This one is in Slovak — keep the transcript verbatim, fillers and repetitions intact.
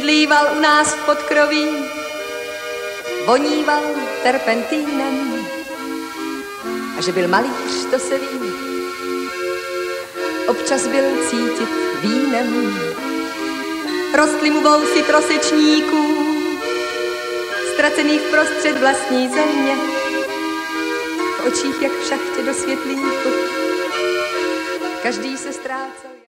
bydlíval u nás v podkroví, voníval terpentínem. A že byl malíř, to se ví, občas byl cítit vínem. Rostly mu vousy trosečníků, ztracený vprostřed vlastní země. V očích jak v šachtě do světlíku, každý se ztrácel.